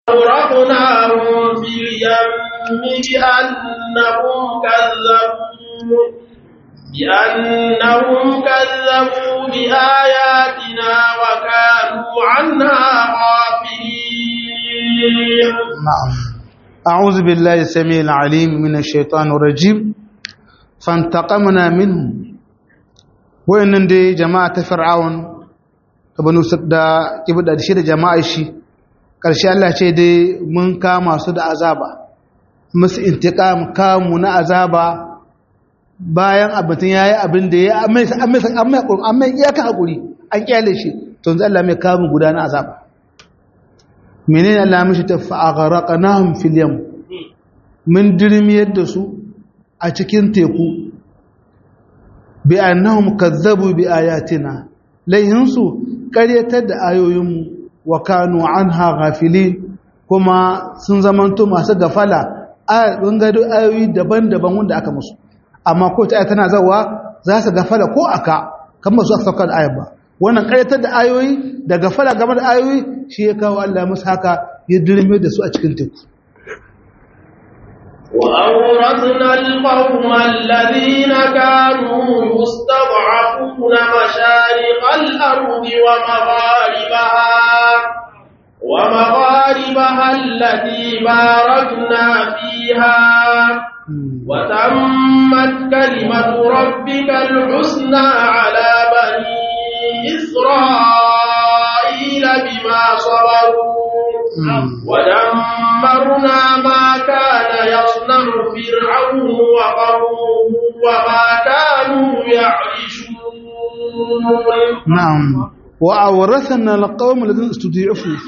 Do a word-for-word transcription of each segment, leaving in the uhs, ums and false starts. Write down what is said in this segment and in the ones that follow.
أغرقناهم في اليم بأنهم كذبوا بأنهم كذبوا بآياتنا وكانوا عنها غافلين. نعم. أعوذ بالله السميع العليم من الشيطان الرجيم فانتقمنا منهم وإن دي جماعة فرعون بنو سدا كبدا دشي da jama'a shi karshe Allah ce dai mun kama su da azaba musu intiqam kamu na azaba bayan abin yayi abin da ya amma amma amma amma iyaka hakuri an kyale shi to yanzu Allah mai kamu guda na azaba menene Allah mishi ta fa'agharaqnahum fil yam mun dirmiyar da su a cikin teku bi annahum kazzabu bi ayatina layhinsu qaryatar da ayoyinmu wa kanu anha ghafilin kuma sun zamanto masu gafala a bangado ayoyi daban-daban wanda aka musu amma ko ta tana zawa za su gafala ko aka kamar su aka saukar ayat ba wannan ƙaryatar da ayoyi da gafala game da ayoyi shi ya kawo Allah musu haka ya dirme da su a cikin teku وأورثنا القوم الذين كانوا يستضعفون مشارق الأرض ومغاربها ومغاربها التي باركنا فيها وتمت كلمة ربك الحسنى على بني إسرائيل بما صبروا ودمرنا ما كان يصنع فرعون وقومه وما كانوا يعرشون. نعم. وأورثنا القوم الذين استضعفوا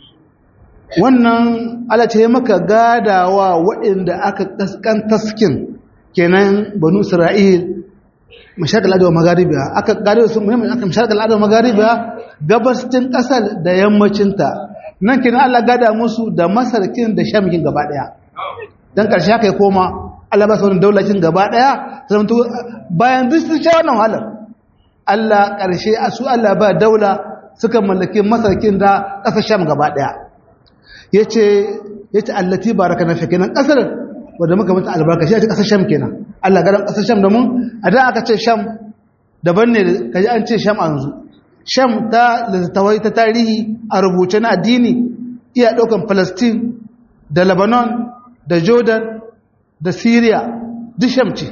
wannan Allah ta yi maka gadawa waɗanda aka kaskan taskin kenan banu Isra'il masharqal ardh wa magharibiha aka gado su muhimmin aka masharqal ardh wa magharibiha gabastin kasar da yammacin ta nan kenan Allah gada musu da masarkin da shamkin gaba daya dan karshe haka ya koma Allah ba su wannan daulatin gaba daya zanto bayan duk sun sha wannan wahalar Allah karshe su Allah ba daula suka mallaki masarkin da kasar sham gaba daya yace yace allati barakana fi kenan kasar wanda muka mata albarka shi a kasar sham kenan Allah garan kasar sham da mun a da aka ce sham daban ne kaji an ce sham yanzu sham ta littattafai ta tarihi a rubuce na addini iya daukan Palestine da Lebanon da Jordan da Syria duk sham ce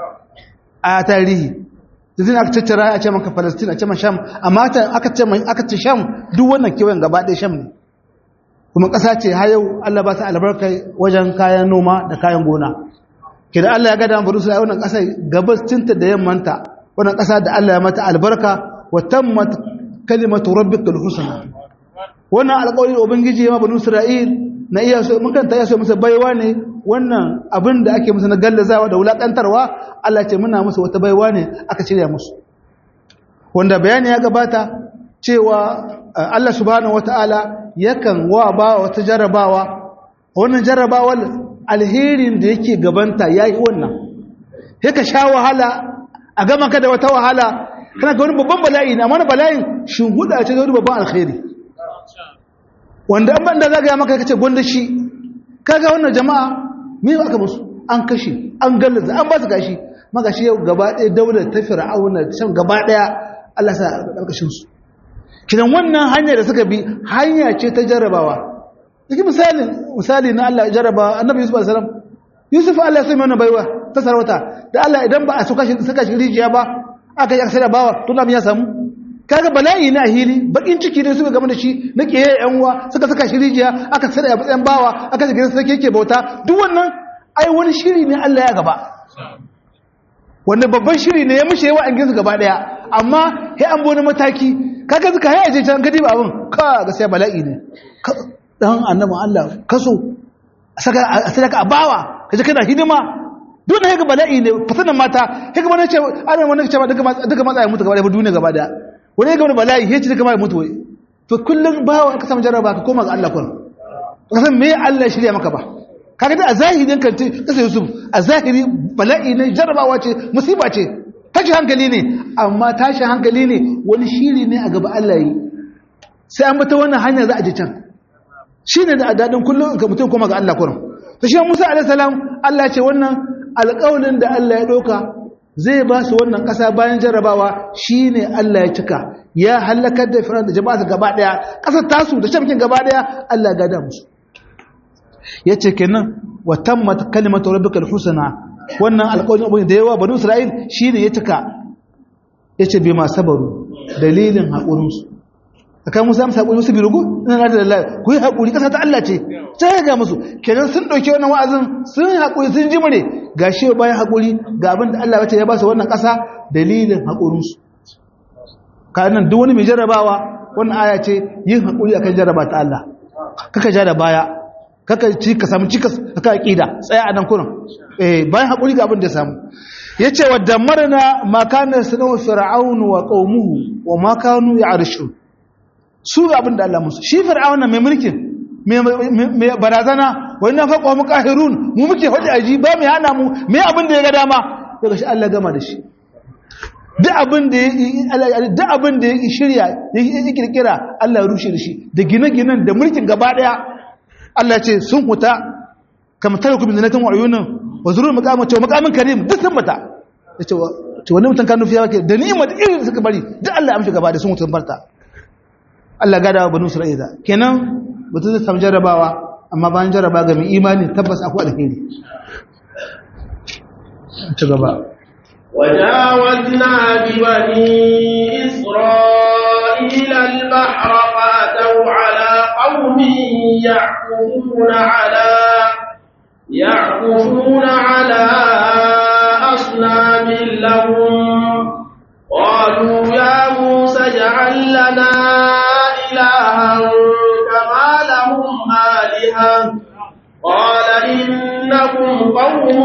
a tarihi yanzu aka tattara a ce maka Palestine a ce ma sham amma aka ce aka ce sham duk wannan kewayen gaba ɗaya sham ne kuma ƙasa ce har yau Allah ba ta albarka wajen kayan noma da kayan gona kidan Allah ya gada bari su a wannan ƙasa gabascinta da yammanta wannan ƙasa da Allah ya mata albarka wa tammat kalimatu rabbikal husna wannan alƙawari ubangiji ya ma banu Isra'il na iya so mun kanta ya so musu baiwa ne wannan abin da ake musu na gallazawa da wulakantarwa Allah ce muna musu wata baiwa ne aka shirya musu wanda bayani ya gabata cewa Allah subhanahu wataala yakan wa ba wata jarabawa wannan jarabawar alherin da yake gabanta yayi wannan yake sha wahala a gama ka da wata wahala kana ga wani babban bala'i ne amma wannan bala'in shin huda ce da wani babban alheri wanda an banda zaga ya maka kace gonda shi kaga wannan jama'a me aka musu an kashe an gallaza an ba su gashi magashi yau gaba ɗaya daular ta fir'auna shan gaba ɗaya Allah sa karkashin su kidan wannan hanya da suka bi hanya ce ta jarabawa yake misali misali na Allah jaraba annabi Yusuf alaihi salam Yusuf Allah ya sai mana baiwa ta sarauta da Allah idan ba a suka shi suka shi rijiya ba aka yi aksara bawa to nabi ya samu kaga bala'i na ahili bakin ciki ne suka gama da shi na kiyaye yan uwa suka saka shi rijiya aka sada ya batsayan bawa aka shiga sai yake bauta duk wannan ai wani shiri ne Allah ya gaba wanda babban shiri ne ya mushe wa an ginsu gaba daya amma sai an boni mataki kaga suka haye je can gadi ba abun ka ga sai bala'i ne dan annabi Allah kaso saka sadaka abawa kaje kana hidima duk ne ga bala'i ne fatanan mata kaga wani ce ana wani ce duka duka matsayi mutu gaba da duniya gaba da wani ga wani bala'i yace duka mai mutu wai to kullun bawa ka samu jarraba ka koma ga Allah kun ka san me Allah shirya maka ba kaga da a zahirin kan kasa Yusuf a zahiri bala'i ne jarrabawa ce musiba ce tashi hankali ne amma tashi hankali ne wani shiri ne a gaba Allah yi sai an bata wannan hanya za a je can shine da dadin kullum ka mutum kuma ga Allah kurum to shi Musa alaihi salam Allah ya ce wannan alƙawlin da Allah ya doka zai ba su wannan ƙasa bayan jarrabawa shine Allah ya cika ya halakar da Fir'aun da jama'a gaba daya ƙasar tasu da shamkin gaba daya Allah ya gada musu yace kenan wa tammat kalimatu rabbikal husna wannan alƙawarin abin da yawa banu Isra'il shine ya cika yace bi ma sabaru dalilin hakurin su aka Musa amsa hakuri musu bi rugu ina da Allah ku yi hakuri ƙasa ta Allah ce sai ga musu kenan sun dauke wannan wa'azin sun hakuri sun jimre gashi bayan hakuri ga abin da Allah ya ba su wannan ƙasa dalilin hakurinsu kanan duk wani mai jarrabawa wannan aya ce yin hakuri akan jarraba ta Allah kaka ja da baya kaka ci ka samu cikas kaka aqida tsaya a nan kurin eh bayan hakuri ga abin da ya samu yace wa damarna ma kana sanu fir'aun wa qaumuhu wa ma kanu ya'rishun su ga abin da Allah musu shi fir'aun mai mulkin mai barazana wani na faƙwa mu ƙahirun mu muke faɗi aji ba mai hana mu mai abin da ya ga dama daga shi Allah gama da shi duk abin da ya shirya ya kirkira Allah ya rushe da shi da gine-ginen da mulkin gaba ɗaya Allah ce sun huta kamar tare ku bin zanatin wa'ayunan wa zurur makamin cewa makamin karim duk sun mata ya ce wani mutum kan nufiya wake da ni'imar irin da suka bari duk Allah ya amshi gaba da sun mutum barta Allah gada wa banu Isra'ila kenan mutum zai samu jarrabawa amma bayan jarraba ga mai imani tabbas akwai alheri ta gaba وجاوزنا ببني إسرائيل البحر فأتوا على قوم يعكفون على يعكفون على أصنام لهم قالوا يا موسى اجعل لنا إلها كما لهم آلهة قال إنكم قوم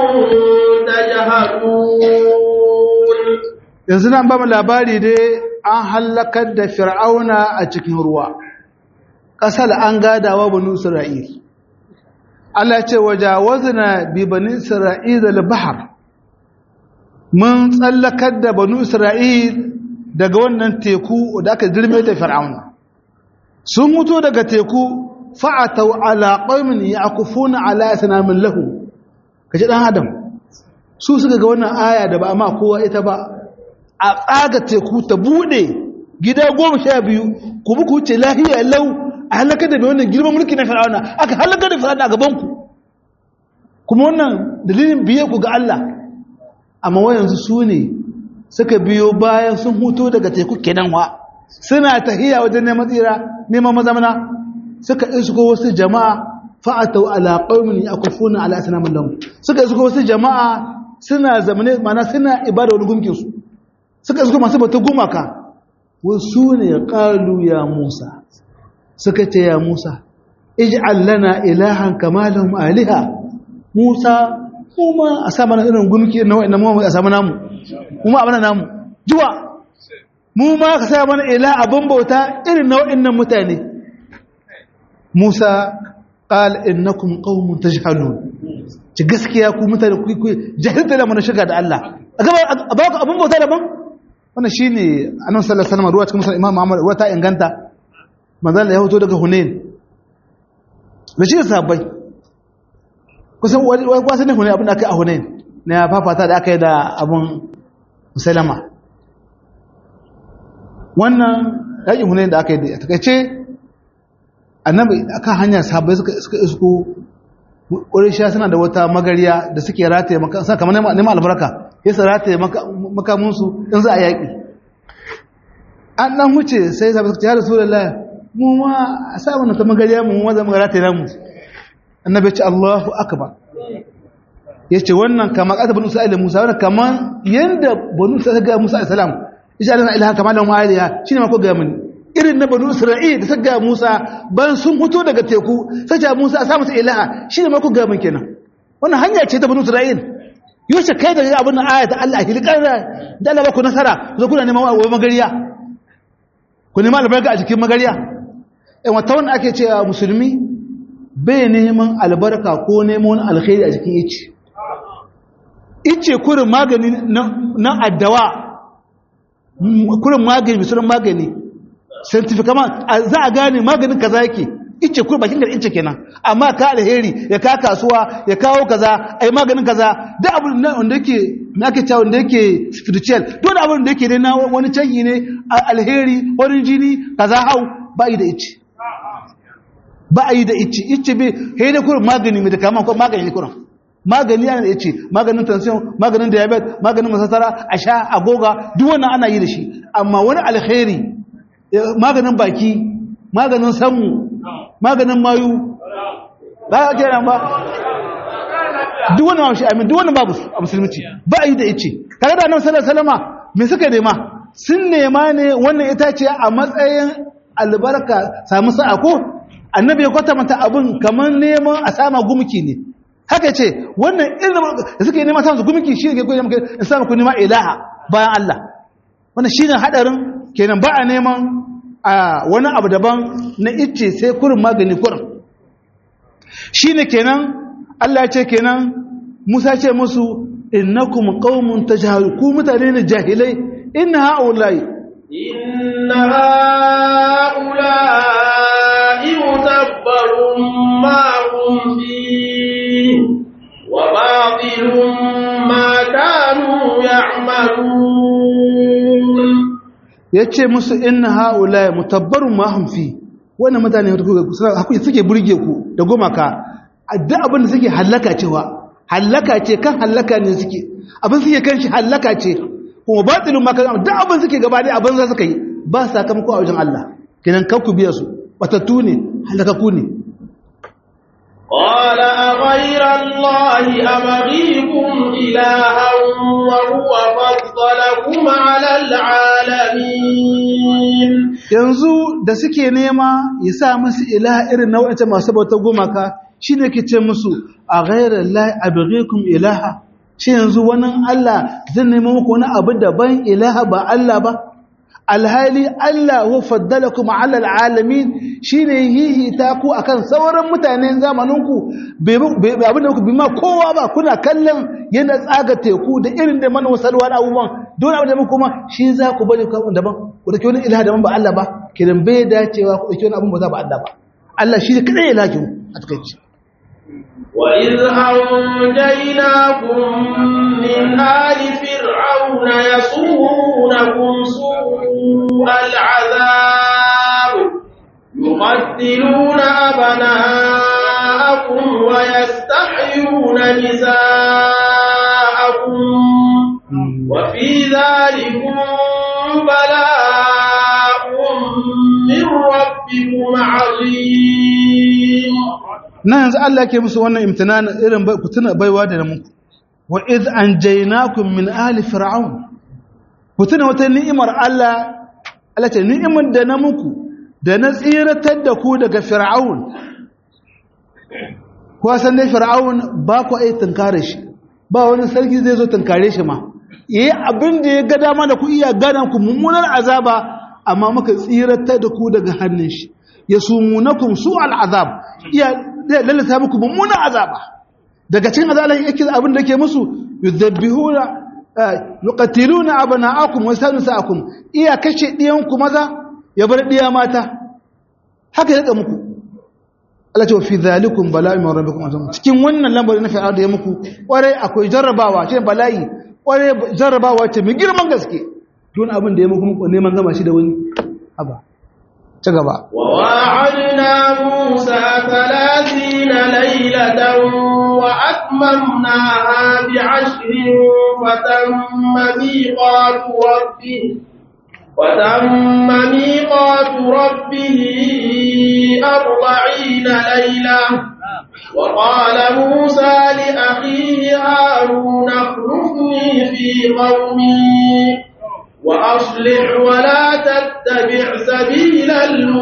تجهلون yanzu nan ba mu labari dai an halakar da fir'auna a cikin ruwa ƙasar an gadawa banu isra'il Allah ce wajawazna bi bani isra'il al-bahr mun tsallakar da banu isra'il daga wannan teku da aka dirme da fir'auna sun mutu daga teku fa'atau ala qaumin yaqufuna ala asnamin lahu kaje dan adam su suka ga wannan aya da ba amma kowa ita ba a tsaga teku ta bude gida goma sha biyu ku buku ce lahiya lau a halaka da wannan girman mulki na fir'auna aka halaka da fir'auna a gaban ku kuma wannan dalilin biye ku ga Allah amma wayansu su ne suka biyo bayan sun huto daga teku kenan wa suna tahiya wajen neman tsira neman mazamana suka isko wasu jama'a fa'atau ala qaumin yakufuna ala asnamin lahum suka isko wasu jama'a suna zamane mana suna ibada wani gunkin su suka isko masu bata gumaka wasu ne qalu ya Musa suka ce ya Musa ij'al lana ilahan kama lahum aliha Musa kuma a sa mana irin gunki na wa'annan mu a samu namu kuma abana namu juwa mu ma ka sa mana ila abin bauta irin na wa'annan mutane Musa qal innakum qaumun tajhalun ci gaskiya ku mutane ku ku jahilta da mun shiga da Allah a gaba a ba ku abin bauta daban wannan shine annabi sallallahu alaihi wasallam ruwa cikin musulman Imam Muhammad ruwa ta inganta manzon Allah ya hoto daga Hunain da shi sahabbai kusan wani kwasan ne Hunain abin da aka yi a Hunain na fafata da aka yi da abun Musailama wannan yakin Hunain da aka yi da takeice annabi akan hanya sahabbai suka suka isko Qurayshiya suna da wata magariya da suke rataye maka sa kamar neman albarka yasa rataye makamun su in za a yaki an dan huce sai sahabbai suka ce ya Rasulullahi mu ma a sa wannan ta magariya mu ma za mu rataye namu annabi ya ce Allahu akbar yace wannan kamar aka banu Isra'ila Musa wannan kamar yanda banu Isra'ila ga Musa alayhi salam insha Allah ilaha kamar da mu'aliya shine ma ko ga mun irin na banu Isra'ila da saka Musa ban sun fito daga teku sai ta Musa a sa masa ilaha shine ma ko ga mun kenan wannan hanya ce ta banu Isra'ila yace kai da abun ayata Allah hilkar da Allah ba ku nasara zo kuna neman wa magariya ku neman albarka a cikin magariya eh wata wannan ake cewa musulmi bai neman albarka ko neman alkhairi a cikin ice ice kurin magani na addawa kurin magani misurin magani scientific kama za a gane maganin kaza yake ice ko bakin gar ice kenan amma ka alheri ya ka kasuwa ya kawo kaza ai maganin kaza duk abin da yake nake cewa wanda yake spiritual duk abin da yake ne na wani canyi ne alheri wani jini kaza hau ba yi da ice ba yi da ice ice bai he da kurin magani mai da kama ko magani ne kurin magani yana da ice maganin tension maganin diabetes maganin masasara a sha agoga duk wannan ana yi da shi amma wani alheri maganin baki maganin samu maganin mayu ba ya kenan ba duk wani mashi amin duk wani babu a musulunci ba yi da ice tare da annabi sallallahu alaihi wasallama me suka nema sun nema ne wannan itace a matsayin albarka samu sa'a ko annabi ya kwatanta abin kamar neman a sama gumki ne haka ce wannan ilimin da suka yi nema samun gumki shi ne ke koyi maka in samu ku nema ilaha bayan Allah wannan shine hadarin kenan ba a neman a wani abu daban na icce sai kurin magani kurin shi ne kenan Allah ce kenan Musa ce musu innakum qaumun tajhalu ku mutane ne jahilai inna haula'i inna haula'i mutabbarun ma hum fi wa batilun ma kanu ya'malun ya ce musu inna ha'ula mutabbarun ma hum fi wannan mutane suke burge ku da gumaka duk abin da suke hallaka cewa hallaka ce kan hallaka ne suke abin suke kan shi hallaka ce kuma batilun ma kan duk abin suke gaba dai abin za suka yi ba sakamako a wajen Allah kinan kanku biya su batattu ne halakaku ne قال أغير الله أبغيكم إلها وهو فضلكم على العالمين yanzu da suke nema ya sa musu ilaha irin nau'in masu bauta gumaka shine ke ce musu a ghayra llahi abghikum ilaha shi yanzu wannan Allah zai nemi muku wani abu daban ilaha ba Allah ba alhali Allah wa faddalakum ala alalamin shine hihi ta ku akan sauran mutanen zamaninku bai abin da ku bi ma kowa ba kuna kallon yana tsaga teku da irin da man wasalwa da abubuwan don abin da muku kuma shi za ku bari ku daban ku dake wani ilaha daban ba Allah ba kidan bai dacewa ku dake wani abin ba za ba Allah ba Allah shi ne kadai ilahin a takeici وَإِذْ أَنْجَيْنَاكُمْ مِنْ آلِ فِرْعَوْنَ يَسُومُونَكُمْ سُوءَ الْعَذَابِ يُقَتِّلُونَ أَبْنَاءَكُمْ وَيَسْتَحْيُونَ نِسَاءَكُمْ وَفِي ذَلِكُمْ بَلَاءٌ مِّن رَّبِّكُمْ عَظِيمٌ na yanzu Allah ke musu wannan imtinan irin kutuna baiwa da muku wa iz anjaynakum min ali fir'aun kutuna wata ni'imar Allah Allah ce ni'imar da na muku da na tsiratar da ku daga fir'aun ko san dai fir'aun ba ku ai tunkare shi ba wani sarki zai zo tunkare shi ma yayi abin da ya ga dama da ku iya gadan ku mummunar azaba amma muka tsiratar da ku daga hannun shi yasumunakum su'al azab iya lalata muku mummunan azaba daga cikin azalan yake abin da yake musu yudabbihuna yuqatiluna abna'akum wa yastanusaakum iya kashe diyan ku maza ya bar diya mata haka yake muku Allah ce fi zalikum bala'un min rabbikum azim cikin wannan lambarin na fi'a da ya muku kware akwai jarrabawa ce bala'i kware jarrabawa ce mai girman gaske don abin da ya muku neman gama shi da wani haba تجبا وواعدنا موسى ثلاثين ليلة وأتممناها بعشر فتم ميقات ربه وتم ميقات ربه أربعين ليلة وقال موسى لأخيه هارون اخلفني في قومي وأصلح ولا تتبع سبيل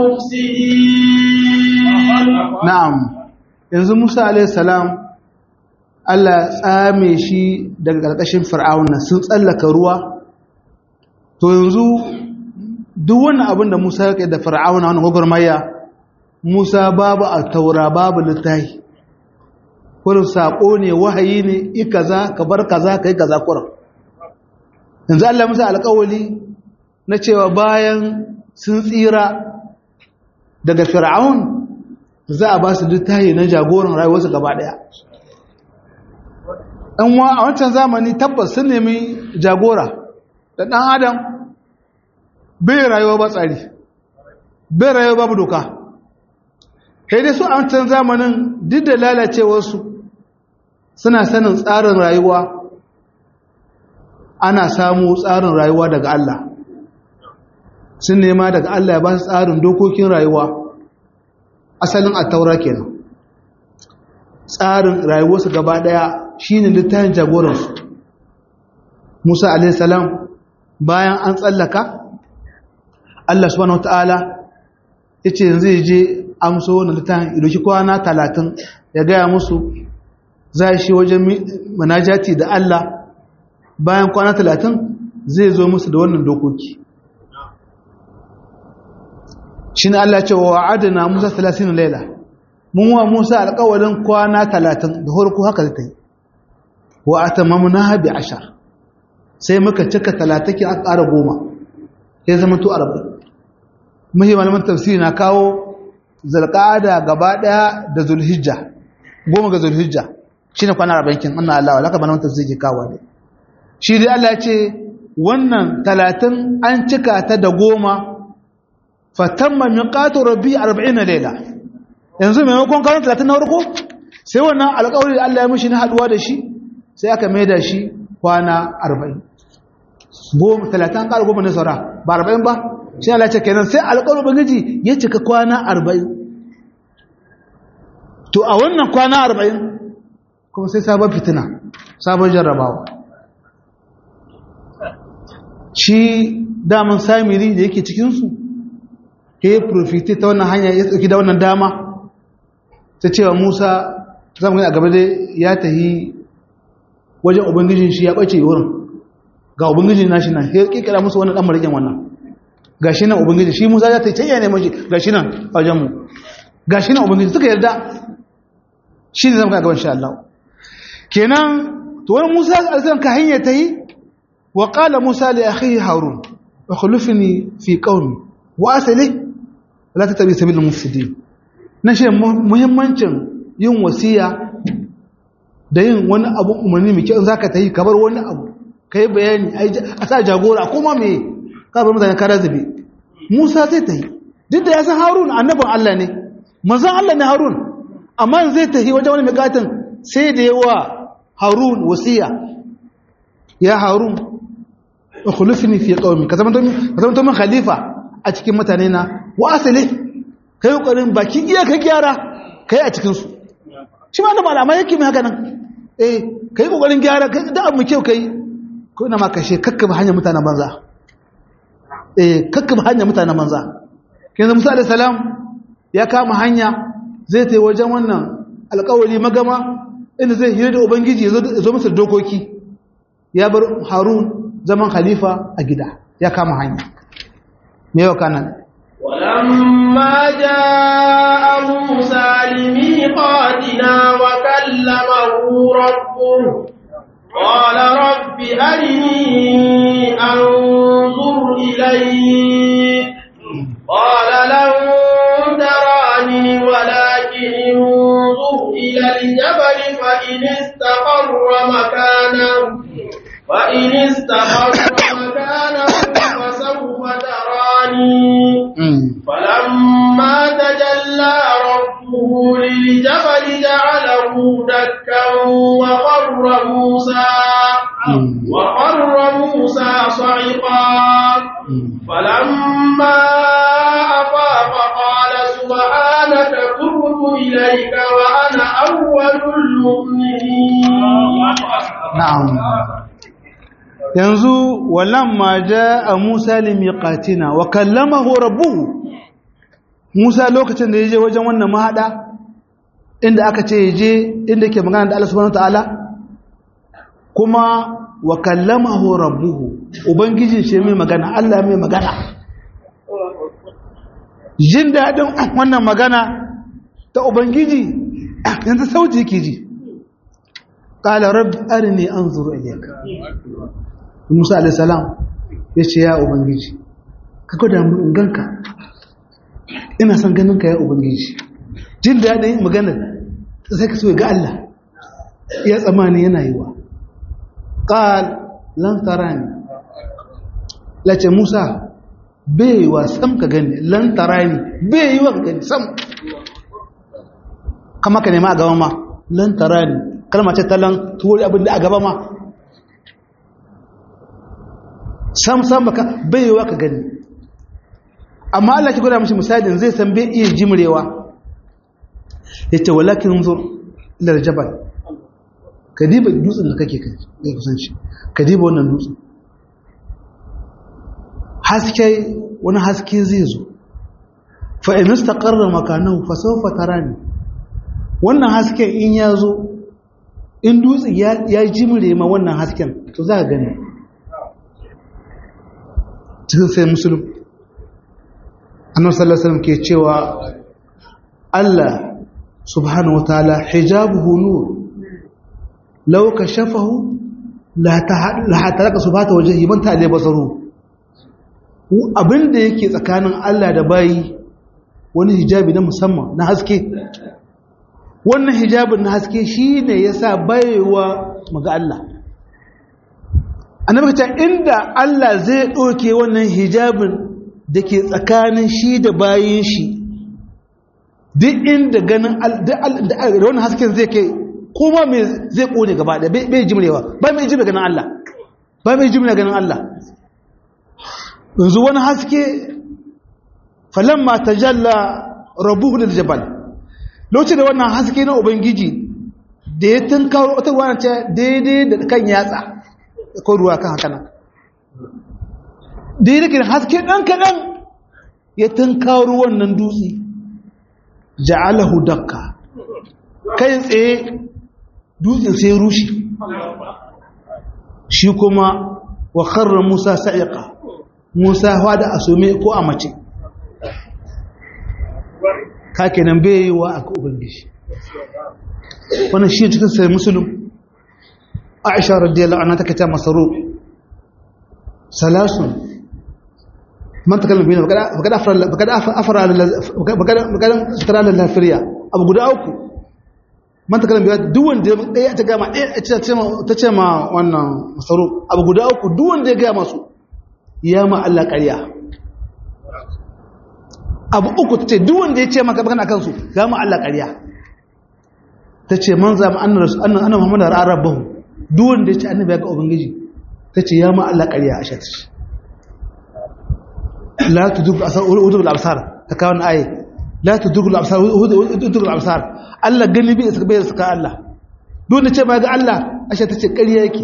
المفسدين نعم yanzu Musa alayhi salam Allah tsame shi daga karkashin Fir'auna sun tsallaka ruwa to yanzu duk wannan abin da Musa yake da Fir'auna wannan gogormaya Musa babu at-taura babu littafi kullum sako ne wahayi ne i kaza ka bar kaza kai kaza kullum yanzu Allah musa alƙawali na cewa bayan sun tsira daga fir'aun za a ba su littafi na jagoran rayuwarsu gaba daya dan wa a wancan zamani tabbas sun nemi jagora da dan adam bai rayuwa ba tsari bai rayuwa babu doka kai dai su a wancan zamanin duk da lalacewarsu suna sanin tsarin rayuwa ana samu tsarin rayuwa daga Allah sun nema daga Allah ya ba su tsarin dokokin rayuwa asalin attaura kenan tsarin rayuwarsu gaba daya shine littafin jagoransu Musa alaihi salam bayan an tsallaka Allah subhanahu wataala yace yanzu yaje amso wannan littafin idoki kwana talatin ya ga musu zai shi wajen munajati da Allah bayan kwana talatin zai zo musu da wannan dokoki shi ne Allah ce wa wa'adina Musa talatin laila mun wa Musa alƙawarin kwana talatin da horko haka zai yi wa atamamna bi ashar sai muka cika talatin ki aka ƙara goma ya zama to arba'in muhi malaman tafsiri na kawo zulqa'ada gaba daya da zulhijja goma ga zulhijja shine kwana arba'in kin anna Allah laka malaman tafsiri ke kawo ne shi dai Allah ya ce wannan talatin an cika ta da goma fatamma miqatu rabbi arba'ina layla yanzu maimakon kwana talatin na farko sai wannan alƙawari da Allah ya mishi na haduwa da shi sai aka maida shi kwana arba'in goma talatin ƙara goma ne saura ba arba'in ba shi Allah ce kenan sai alƙawari bangiji ya cika kwana arba'in to a wannan kwana arba'in kuma sai sabon fitina sabon jarrabawa shi daman samiri da yake cikinsu ya yi profiti ta wannan hanya ya tsaki da wannan dama ta cewa Musa zama a gaba dai ya tahi wajen ubangijin shi ya ɓace wurin ga ubangijin nashi nan ya kikira musu wannan ɗan marikin wannan ga shi nan ubangiji shi Musa ya ta yi ya neman shi ga shi nan a wajenmu ga shi nan ubangiji suka yarda shi ne zama ga gaban sha Allah kenan to wani Musa alisan ka hanya ta yi wa ƙala Musa li akhihi Harun wa khulufni fi qaumi wa asali la tattabi sabilal mufsidin na shi muhimmancin yin wasiya da yin wani abu umarni mai kyau zaka tayi kabar wani abu kai bayani a sa jagora kuma me ka bar mutane kara zabe Musa zai tayi duk da ya san Harun annabin Allah ne manzon Allah ne Harun amma zai tayi wajen wani miƙatin sai da yawa Harun wasiya ya Harun ukhlifni fi qaumi ka zama to min khalifa a cikin mutane na wa asali kai kokarin baki iya ka gyara kai a cikin su shi ma da malama yake mai haka nan eh kai kokarin gyara kai da abu kyau kai ko ina ma kashe kakkaba hanya mutanen banza eh kakkaba hanya mutanen banza kinza Musa alayhi salam ya kama hanya zai tai wajen wannan alƙawari magama inda zai hira da ubangiji ya zo masa dokoki ya bar Harun zaman khalifa a gida ya kama hanya me yau kanan ولما جاء موسى لميقاتنا وكلمه ربه قال رب أرني أنظر إليك قال لن تراني ولكن انظر إلى الجبل فإن استقر مكانه فإن استقر مكانه فسوف تراني فلما تجلى ربه للجبل جعله دكا وخر موسى وخر موسى صعقا فلما أفاق قال سبحانك تبت إليك وأنا أول المؤمنين. نعم. yanzu walamma jaa Musa limiqatina wa kallamahu rabbuhu Musa lokacin da yaje wajen wannan mahada inda aka ce yaje inda yake magana da Allah subhanahu wataala kuma wa kallamahu rabbuhu ubangijin shi mai magana Allah mai magana jin dadin wannan magana ta ubangiji yanzu sauti yake ji qala rabbi arini anzuru ilayka Musa alayhi salam yace ya ubangiji ka gwada mun ganka ina son ganin ka ya ubangiji jin daɗin magana sai ka so ga Allah ya tsamani yana yi wa qal lan tarani lace Musa bai wa sam ka gani lan tarani bai yi wa ka gani sam kama ka nema a gaba ma lan tarani kalma ce talan tuwori abin da a gaba ma sam sam baka bai yi wa ka gani amma Allah ki gwada mashi misalin zai san bai iya jimrewa yace walakin zur ila jabal kadiba dutsen da kake kai kai kusanci kadiba wannan dutsen haske wani haske zai zo fa in istaqarra makanahu fa sawfa tarani wannan hasken in ya zo in dutsen ya ya jimre ma wannan hasken to za ka gani cikin sai musulmi annabi sallallahu alaihi wasallam ke cewa Allah subhanahu wataala hijabuhu nur law kashafahu la la hataraka subhata wajhi man ta'ala basaru abinda yake tsakanin Allah da bayi wani hijabi na musamman na haske wannan hijabin na haske shine yasa baiwa maga Allah annabi ta inda Allah zai doke wannan hijabin da ke tsakanin shi da bayin shi duk inda ganin da wani hasken zai kai kuma mai zai kone gaba da bai jimrewa ba mai jimre ganin Allah ba mai jimre ganin Allah yanzu wani haske falamma tajalla rabbuhu lil jabal lokacin da wannan haske na ubangiji da ya tunkaro wata wani ta daidai da kan yatsa ko ruwa kan haka nan daidai da haske dan kadan ya tunkaro wannan dutse ja'alahu dakka kai tsaye dutsen sai rushe shi kuma wa kharra Musa sa'iqa Musa wada asume ko a mace kake nan bai wa aka ubangiji wannan shi cikin sai muslim Aisha radiyallahu anha take ta masaru salasun man takallam bina faqad afra faqad afra faqad faqad tara lil lafriya abu guda uku man takallam bina duk wanda ya ta gama eh ta ce ta ce ma wannan masaru abu guda uku duk wanda ya ga masu ya ma Allah ƙarya abu uku ta ce duk wanda ya ce maka magana kansu ga ma Allah ƙarya ta ce man zama annan annan Muhammad rabbahu duk wanda ya ce annabi ya ga ubangiji ta ce ya ma Allah ƙarya a shata la tuduk asar udul absar ta kawo ayi la tuduk absar udul absar Allah gani bai saka bai saka Allah duk wanda ce ba ga Allah a shata ce ƙarya yake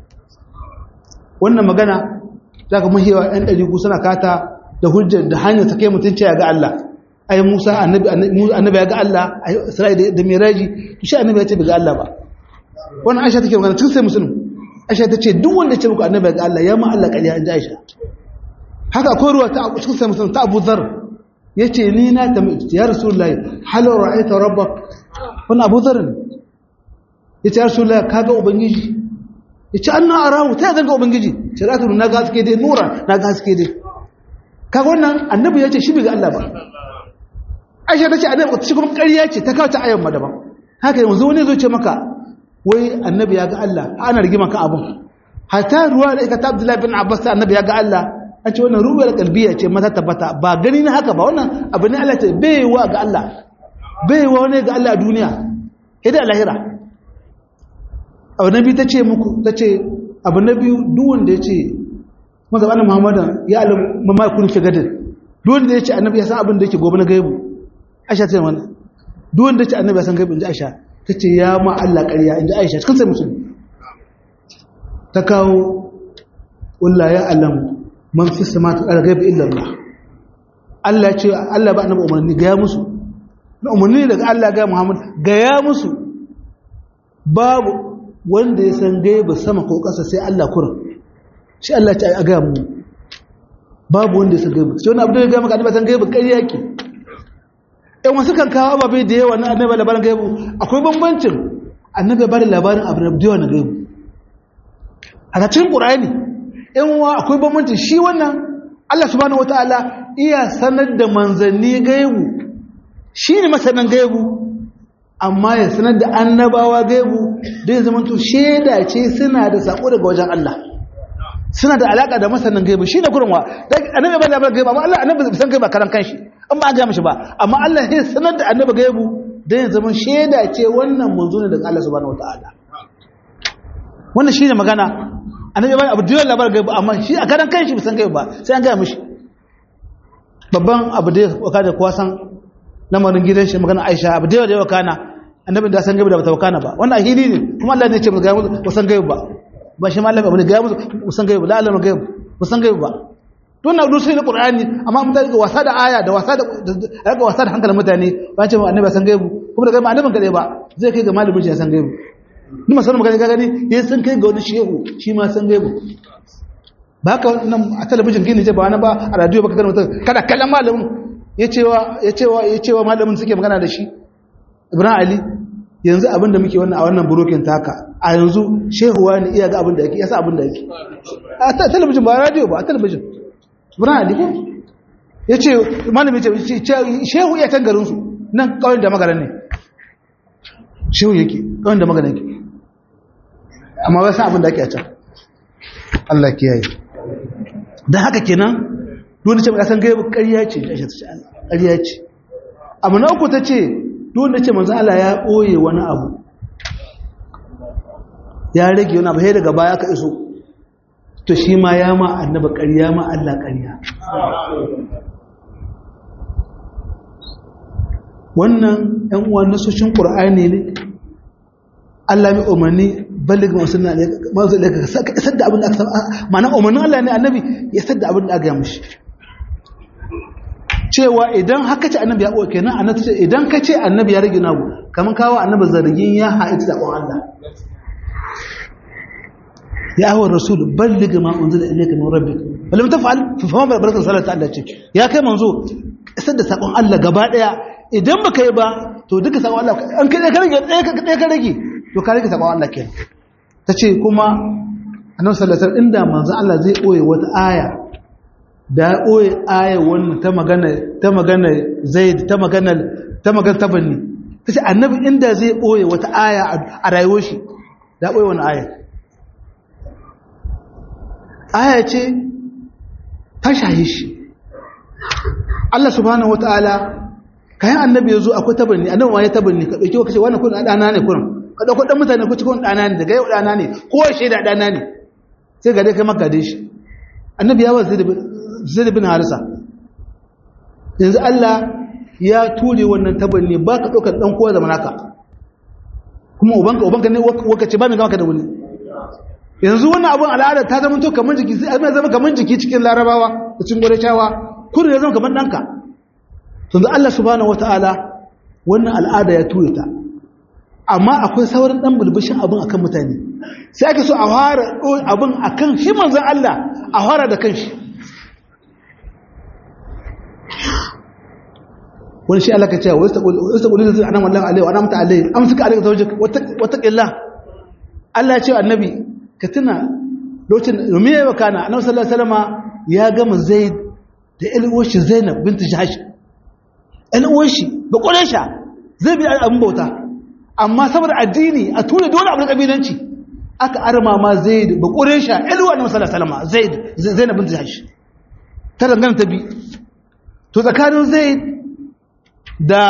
wannan magana zaka muhiwa ɗan ɗari ku suna kata da hujjar da hanyar ta kai mutunci ya ga Allah ai Musa annabi annabi ya ga Allah Isra'i da Miraji to shi annabi ya ce bai ga Allah ba wannan Aisha take magana cikin sai musulmi Aisha tace duk wanda ce muku annabi ya ga Allah ya ma Allah ƙarya inji Aisha haka akwai ruwa ta cikin sai musulmi ta Abu Dharr yace ni na ta ya Rasulullahi hal ra'aita rabbak wannan Abu Dharr yace ya Rasulullahi kaga ubangiji yace anna arahu ta zanga ubangiji shiratu na ga haske dai nura na ga haske dai kaga wannan annabi yace shi bai ga Allah ba Aisha tace annabi shi kuma ƙarya ce ta kawo ta ayan madaban haka yanzu wani zo ce maka wai annabi ya ga Allah ana rigima kan abun hatta ruwa da ita Abdullah bin Abbas annabi ya ga Allah an ce wannan ruwayar kalbiya ce mata tabbata ba gani na haka ba wannan abu ne Allah ta baiwa ga Allah baiwa wani ga Allah a duniya hida lahira abu nabi tace muku tace abu nabi duk wanda yace manzo annabi Muhammad ya alim mamma kun fi gadin duk wanda yace annabi ya san abin da yake gobe na gaibu Aisha ta wannan duk wanda yace annabi ya san gaibu inji Aisha tace ya ma Allah ƙarya inji Aisha cikin sai musulmi ta kawo wallahi ya alam man fi samawati wal ghaibi illa Allah Allah ya ce Allah ba annabi umarni ga ya musu na umarni daga Allah ga Muhammad ga ya musu babu wanda ya san gaibi sama ko ƙasa sai Allah kurin shi Allah ta ga mu babu wanda ya san gaibi sai wannan abu da ya ga maka annabi san gaibi ƙarya yake ɗan wasu kan kawo ababe da yawa na annabi labarin gaibi akwai bambancin annabi bari labarin abu da yawa na gaibi a cikin Qur'ani ɗan wa akwai bambancin shi wannan Allah subhanahu wataala iya sanar da manzanni gaibu shi ne masanin gaibu amma ya sanar da annabawa gaibu da ya zama to shaida ce suna da sako daga wajen Allah suna da alaka da masanin gaibu shi ne kurinwa annabi ba da labarin gaibu amma Allah annabi bai san gaibu karan kanshi an ba ga mishi ba amma Allah ya sanar da annabi gaibu da ya zama shaida ce wannan manzo ne daga Allah subhanahu wataala wannan shine magana annabi ba abu da labarin gaibu amma shi a karan kanshi bai san gaibu ba sai an ga mishi babban abu da waka da kowa san lamarin gidan shi magana Aisha abu da yawa kana annabi da san gaibu da bata wakana ba wannan ahili ne kuma Allah ne ya ce mu ga mu san gaibu ba ba shi malama bane ga mu san gaibu la Allah gaibu mu san gaibu ba don na dusu ne Qur'ani amma mun daga wasa da aya da wasa da daga wasa da hankalin mutane ba ce annabi san gaibu kuma daga annabin gade ba zai kai ga malamin shi ya san gaibu ni masalan magana ga gani ya san kai ga wani shehu shi ma san gaibu ba ka nan a talabijin gini ce ba wani ba a radio ba ka gani mutum kada kallon malamin ya cewa ya cewa ya cewa malamin suke magana da shi Ibrahim Ali yanzu abin da muke wannan a wannan burokin taka a yanzu shehuwa ne iya ga abin da yake yasa abin da yake a talabijin ba radio ba a talabijin Ibrahim Ali ko yace malami ce shehu ya tangarin su nan kawai da magaran ne shehu yake kawai da magaran yake amma ba san abin da yake a can Allah kiyaye dan haka kenan dole ce ba san gaibu ƙarya ce ƙarya ce abu na uku tace dole ce manzo Allah ya boye wani abu ya rage wani abu sai daga baya ka iso to shi ma ya ma annaba ƙarya ma Allah ƙarya wannan ɗan uwan nasoshin Qur'ani ne Allah mai umarni balig masu na ne masu da ka isar da abin da aka mana umarnin Allah ne annabi ya isar da abin da aka yi mishi cewa idan haka ce annabi ya ɓoye kenan annabi ce idan ka ce annabi ya rage nagu kamar kawo annabi zargin ya haɗu da ƙwan Allah ya hawa rasul balliga ma unzila ilayka min rabbik falam taf'al fa fama bi barakati salati Allah ce ya kai manzo isar da sakon Allah gaba daya idan baka yi ba to duka sakon Allah an kai ka rage ɗaya ka rage to ka rage sakon Allah kenan tace kuma annabi sallallahu alaihi wasallam inda manzo Allah zai ɓoye wata aya da ɓoye aya wannan ta magana ta magana zaid ta magana ta magana tabanni tace annabi inda zai ɓoye wata aya a rayuwar shi da ɓoye wannan aya aya ce ta shahi shi Allah subhanahu wataala kayan annabi yazo akwai tabanni annabi ma ya tabanni ka dauki kace wannan kun dana ne kun ka dauko dan mutane ku cikin dana ne daga yau dana ne ko shaida dana ne sai ga dai kai maka dai shi annabi ya wazi da Zaid bin Harisa yanzu Allah ya ture wannan tabanni ba ka daukar dan kowa da manaka kuma ubanka ubanka ne wakace ba mai gama ka da wani yanzu wannan abun al'ada ta zama to kamar jiki sai mai zama kamar jiki cikin larabawa da cikin gwarishawa kurin ya zama kamar danka to da Allah subhanahu wataala wannan al'ada ya ture ta amma akwai sauran dan bulbushin abun akan mutane sai ake so a fara abun akan shi manzon Allah a fara da kanshi wani shi Allah ka ce wa istaqulu lillahi anama Allah alaihi wa anamta alaihi amsika alaihi zawjak wattaqillah Allah ya ce annabi ka tuna lokacin me ya wakana annabi sallallahu alaihi wasallama ya gama Zaid da ilwashi Zainab binti Jahsh ilwashi ba Quraysha zai bi abin bauta amma saboda addini a tura dole abin kabilanci aka arma ma Zaid ba Quraysha ilwa annabi sallallahu alaihi wasallama Zaid Zainab binti Jahsh ta dangana ta bi to tsakanin Zaid da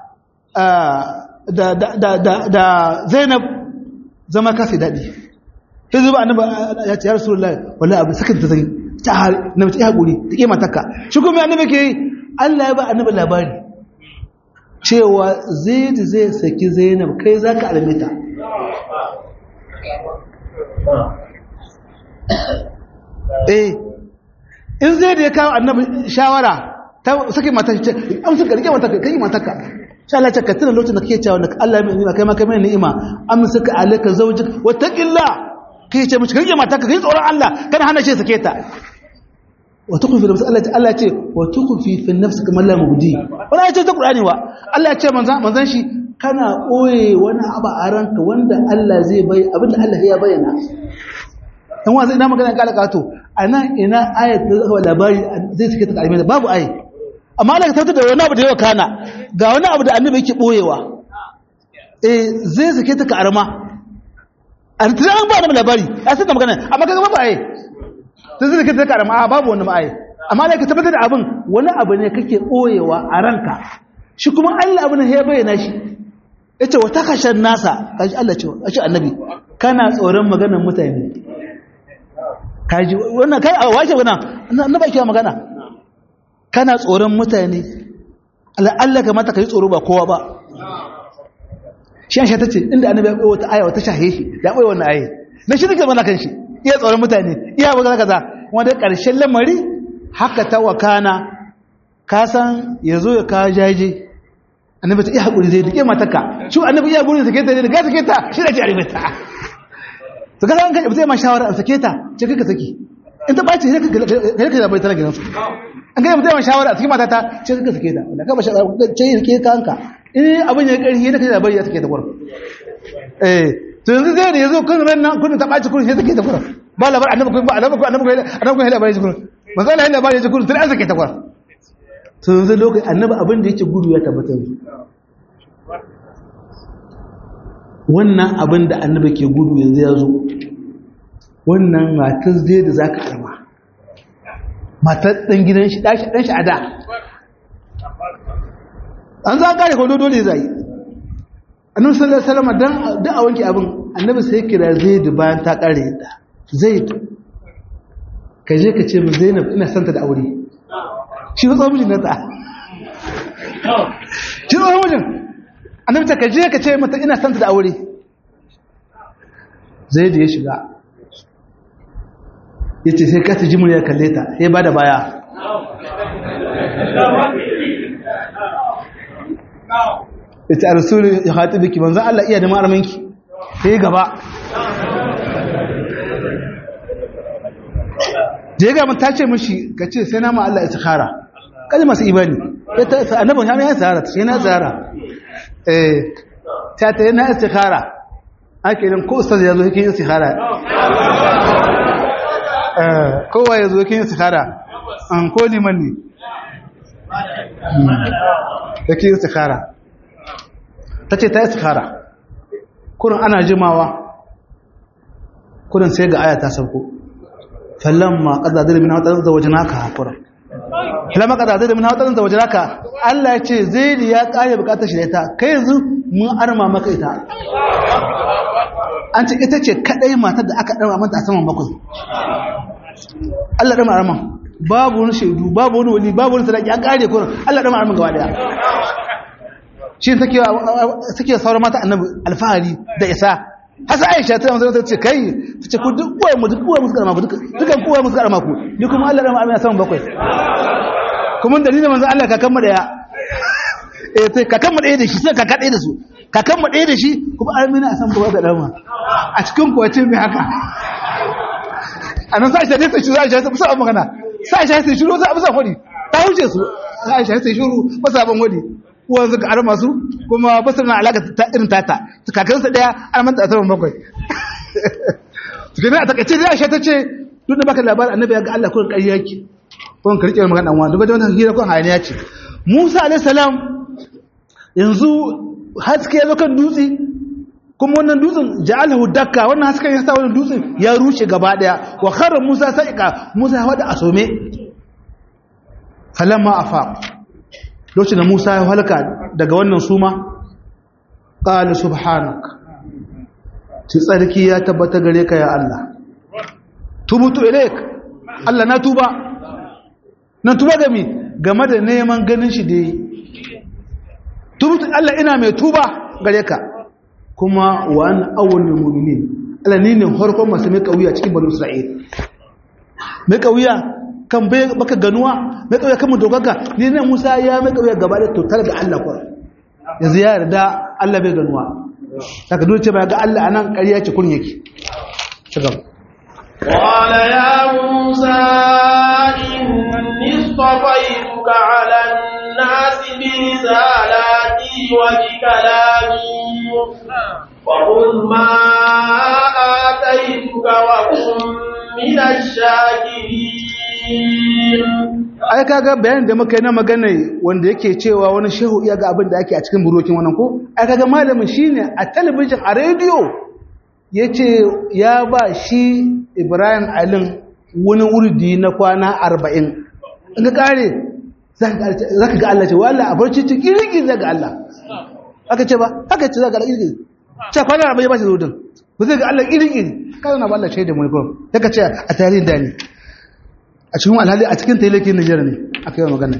da da da da Zainab zama kasi dadi sai zuba annabi ya ce ya rasulullahi wallahi abu sakin ta zai ta nabi ta hakuri ta kima takka shi kuma annabi ke Allah ya ba annabi labari cewa Zaid zai saki Zainab kai zaka almita eh in Zaid ya kawo annabi shawara ta saki mata ce amsa ka rike mata kai mata ka insha Allah ka tuna lokacin da kake cewa Allah ya ni'ima kai ma kai mai ni'ima amsa ka alaka zawjik wattaqillah kai ce mace kake mata ka kai tsoron Allah kana hana shi sake ta wa tuqfi fi nafsi Allah ce Allah ce wa tuqfi fi nafsi kamar la mubdi wannan ce ta Qur'ani wa Allah ya ce manzan manzan shi kana koye wani abu a ranka wanda Allah zai bai abinda Allah ya bayyana dan wa ina magana kala kato anan ina ayat da zaka labari zai sake ta kalmai babu ayat amma Allah ka tabbatar da wani abu da yawa kana ga wani abu da annabi yake boyewa eh zai sake ta ka arma an tana an ba da labari ya san magana amma kaga ba ai sai zai sake ta ka arma a babu wannan ai amma Allah ka tabbatar da abin wani abu ne kake boyewa a ranka shi kuma Allah abin ya bayyana shi yace wata kashan nasa kaji Allah ce shi annabi kana tsoron maganar mutane kaji wannan kai a wace wannan annabi yake magana kana tsoron mutane Allah ka mata kai tsoro ba kowa ba shi Aisha tace inda annabi ya koyi wata aya wata shahe shi ya koyi wannan aya na shi take mana kan shi iya tsoron mutane iya magana kaza wanda karshen lamari haka ta wakana ka san yazo ya ka jaje annabi ta iya hakuri zai dike mataka shi annabi iya gurin sake ta ne daga sake ta shi da ce arifata to kaza an kai sai ma shawara an sake ta ce kaka saki in ta bace sai ka ka bai tana gidan su an kai mutai ma shawara a cikin matata ce kaka sake ta wala ka ba shawara ce rike kanka eh abin ya karhi da kai da bari ya sake ta gurin eh to yanzu zai da yazo kun ran nan kun ta bace kun sai sake ta gurin ba labar annabi kun ba annabi kun annabi kun annabi kun hela bari gurin manzo Allah hela bari gurin tun an sake ta gurin to yanzu lokacin annabi abin da yake gudu ya tabbatar wannan abin da annabi ke gudu yanzu ya zo wannan matar zai da zaka arma matar dan gidan shi dan shi ada an za kare ko dole zai annabi sallallahu alaihi wasallam dan da a wanke abin annabi sai kira zaid bayan ta kare da zaid kaje ka ce mu Zainab ina santa da aure shi tsohon mijin nata shi tsohon mijin annabi ta kaje ka ce mata ina santa da aure zai da ya shiga ya ce sai kasa jimin ya kalle ta ya ba da baya ya ce a rasulu ya hatu biki manzan Allah iya da ma'arminki ta yi gaba da ya gaba ta ce mashi ka ce sai nama Allah ya tsakara kaji masu imani annabin ya mai tsara ta yana tsara eh ta ta yana istikhara ake nan ko ustaz ya zo yake yin istikhara eh kowa ya zo yake yin istikhara an ko liman ne yake yin istikhara tace ta istikhara kurin ana jimawa kurin sai ga aya ta sauko falamma qadadar min hawta zawajnaka hakura falamma qadadar min hawta zawajnaka Allah ya ce zaidi ya kare bukatar shi da ita kai yanzu mun arma maka ita an ce ita ce kadai matar da aka darma mata a saman bakwai Allah darma arma babu wani shaidu babu wani wali babu wani sadaki an kare kurin Allah darma arma gaba daya shi take take sauran mata annabi alfahari da isa hasa Aisha ta manzo ta ce kai ta ce ku duk uwa mu duk uwa mu karama ku dukan uwa mu karama ku ni kuma Allah darma arma saman bakwai kuma dalilin manzo Allah kakan mu daya eh sai kakan mu daya da shi sai kaka daya da su kakan mu daya da shi kuma amina a san ba ga dama a cikin ku wace mai haka anan sai sai sai shi sai sai ba magana sai sai sai shiru sai ba fadi ta huce su sai sai sai shiru ba saban wadi uwan suka arma su kuma ba su na alaka ta irin tata kakan sa daya an manta a saman bakwai to ne a takaice da Aisha tace duk da baka labarin annabi ya ga Allah ko ƙarya yake ko kan rike magana dan wani duk da wannan hira ko hayaniya ce Musa alayhi salam yanzu haske ya kan dutse kuma wannan dutsen ja'alahu dakka wannan hasken ya sa wannan dutsen ya rushe gaba daya wa kharra Musa sa'iqa Musa ya wada asome falamma afaq lokacin da Musa ya halaka daga wannan suma qala subhanak ci tsarki ya tabbata gare ka ya Allah tubutu ilaik Allah na tuba nan tuba ga mi game da neman ganin shi da tubutu Allah ina mai tuba gare ka kuma wa an awwalul mu'minin Allah ne ne farkon masu mai kauya cikin banu Isra'il mai kauya kan bai baka ganuwa mai kauya kan mu dogaga ne ne Musa ya mai kauya gaba da total ga Allah ko yanzu ya yarda Allah bai ganuwa saka dole ce ba ga Allah anan ƙarya ce kun yake ci gaba قال يا موسى إني اصطفيتك على الناس برسالاتي وبكلامي وخذ ما آتيتك وكن من الشاكرين ai kaga bayanin da muka yi na magana wanda yake cewa wani shehu iya ga abin da ake a cikin burokin wannan ko ai kaga malamin shine a talabijin a rediyo yace ya ba shi Ibrahim Alin wani wurdi na kwana arba'in in ka kare zaka ga Allah ce wallahi a barci ta kirki daga Allah aka ce ba haka ce zaka ga kirki ce kwana arba'in ba shi rudin ba zai ga Allah kirki kaza na ba Allah shaida mu ko yaka ce a tarihin da ni a cikin alhali a cikin tailakin Nijar ne aka yi magana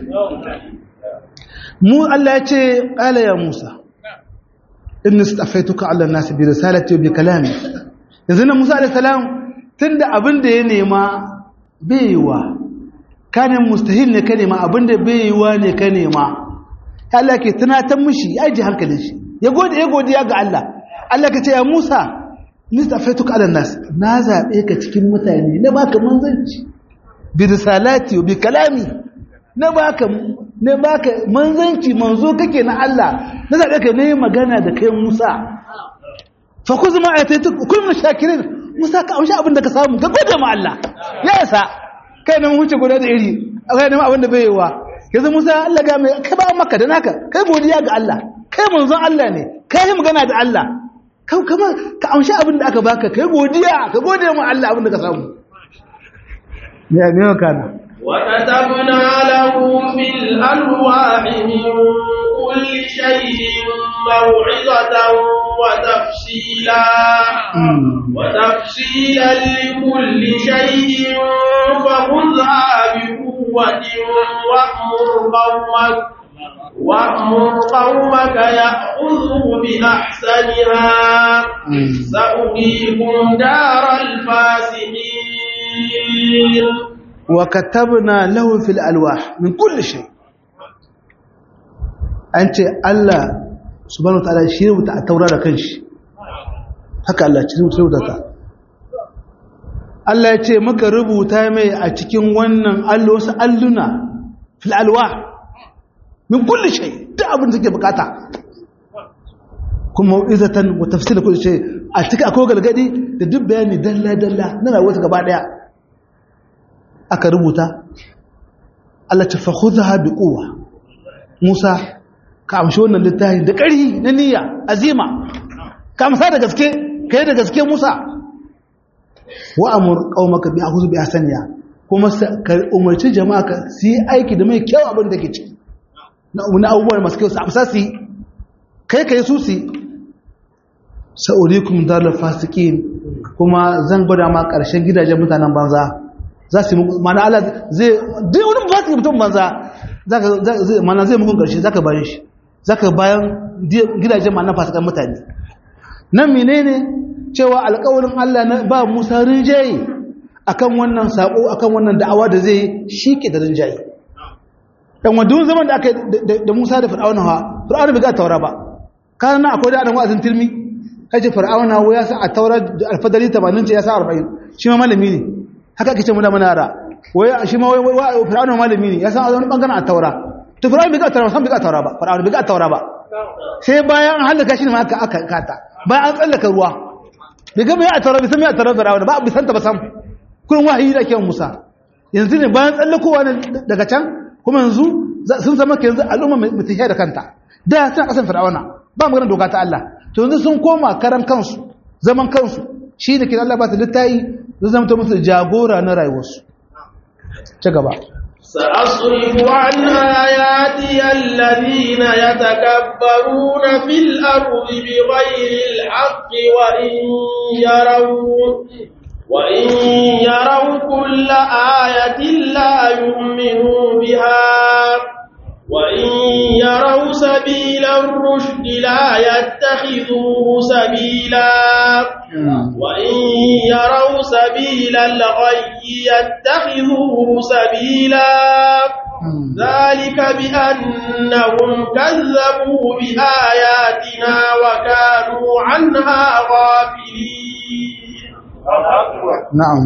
mu Allah ya ce qala ya Musa inni stafaituka ala an-nas bi risalati wa bi kalami yanzu na Musa alayhi salam tunda abin da ya nema baiwa kanin mustahil ne ka nema abin da baiwa ne ka nema Allah ke tunatar mishi ya ji hankalin shi ya gode ya godiya ga Allah Allah ka ce ya Musa inni stafaituka ala an-nas na zabe ka cikin mutane na baka manzanci bi risalati bi kalami na baka ne baka manzanci manzo kake na Allah na zabe ka ne magana da kai Musa fa kuzma ayatu kullu shakirin Musa ka amshi abin da ka samu ka gode ma Allah ya isa kai nan huce gode da iri kai nan abin da bai yiwa yanzu Musa Allah ga mai kai ba maka da naka kai godiya ga Allah kai manzon Allah ne kai magana da Allah kai kuma ka amshi abin da aka baka kai godiya ka gode ma Allah abin da ka samu ne ne kana وكتبنا له في الألواح من كل شيء موعظة وتفصيلا وتفصيلا لكل شيء فخذها بقوة وأمر قومك وأمر قومك يأخذوا بأحسنها سأريكم دار الفاسقين وكتبنا له في الألواح من كل شيء أنت الله سبحانه وتعالى شيء وتعتورا لكنش haka Allah ci rubuta ta Allah ya ce maka rubuta mai a cikin wannan allo wasu alluna fil alwah min kulli shay duk abin da kake bukata kuma izatan wa tafsir kulli shay a cikin akwai galgadi da duk bayani dalla dalla na rayuwar gaba daya aka rubuta Allah ta fakhudha bi quwwa Musa ka amshi wannan littafin da ƙarfi na niyya azima ka amsa da gaske kai da gaske Musa wa amur qaumaka bi akhudhu bi ahsaniya kuma ka umarci jama'a ka su yi aiki da mai kyau abin da ke ciki na abubuwan masu kyau su amsa su kai kai su su sa'urikum dalal fasikin kuma zan gwada ma ƙarshen gidajen mutanen banza za su mana Allah zai duk wani fasiki mutum banza zaka zai mana zai mugun ƙarshe zaka bayan shi zaka bayan gidajen ma na fasikan mutane nan menene cewa alƙawarin Allah na ba Musa rinjaye akan wannan sako akan wannan da'awa da zai shike da rinjaye dan wadun zaman da aka da Musa da Fir'auna ha Fir'auna bai ga taura ba kana akwai da adam wa'azin tilmi kace Fir'auna ya sa a taura alfadari tamanin ce ya sa arba'in shi ma malami ne haka ake ce mu da manara wai shi ma wai Fir'auna malami ne ya san wani bangaren a taura to Fir'auna bai ga taura san bai ga taura ba Fir'auna bai ga taura ba sai bayan halaka shi ne ma aka aka kata bayan an tsallaka ruwa bai ga mai a taura bai san mai a taura Fir'auna ba bai san ta ba sam kun wahayi da kiyan Musa yanzu ne bayan tsallakowa daga can kuma yanzu sun zama ke yanzu al'umma mai tafiya da kanta da suna kasan Fir'auna ba magana doka ta Allah to yanzu sun koma karan kansu zaman kansu shi da kin Allah ba ta littayi zai zama musu jagora na rayuwarsu ci gaba سأصرف عن آياتي الذين يتكبرون في الأرض بغير الحق وإن يروا وإن يروا كل آية لا يؤمنوا بها وإن يروا سبيل الرشد لا يتخذوه سبيلا وإن يروا سبيل الغي يتخذوه سبيلا ذلك بأنهم كذبوا بآياتنا وكانوا عنها غافلين نعم